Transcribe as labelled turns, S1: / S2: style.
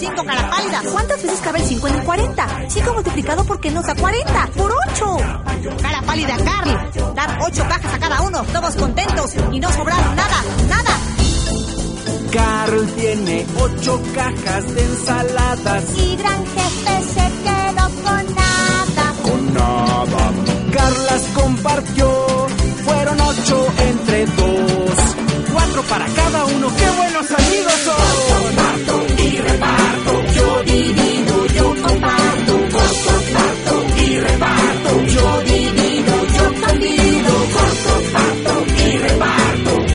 S1: 5, cara pálida.
S2: ¿Cuántas veces cabe el 5 en el 40? 5 multiplicado por qué nos da 40. ¡Por 8!
S1: Cara pálida, Carl. Dar 8 cajas a cada uno, todos contentos y no sobraron nada.
S3: Carl tiene 8 cajas de ensaladas.
S4: Y gran jefe se quedó con nada.